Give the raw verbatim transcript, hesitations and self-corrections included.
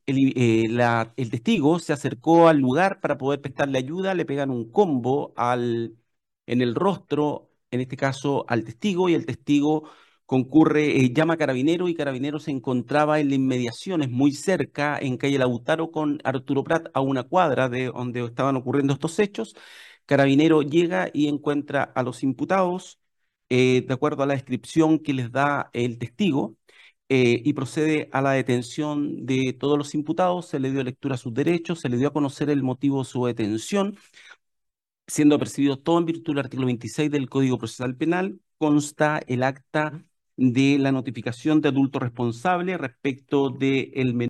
el, eh, la- el testigo se acercó al lugar para poder prestarle ayuda, le pegan un combo al, en el rostro, en este caso al testigo, y el testigo concurre, eh, llama a Carabinero y Carabinero se encontraba en las inmediaciones, muy cerca, en calle Lautaro con Arturo Prat, a una cuadra de donde estaban ocurriendo estos hechos. Carabinero llega y encuentra a los imputados, eh, de acuerdo a la descripción que les da el testigo, eh, y procede a la detención de todos los imputados. Se le dio lectura a sus derechos, se le dio a conocer el motivo de su detención, siendo percibido todo en virtud del artículo veintiséis del Código Procesal Penal. Consta el acta de la notificación de adulto responsable respecto del menor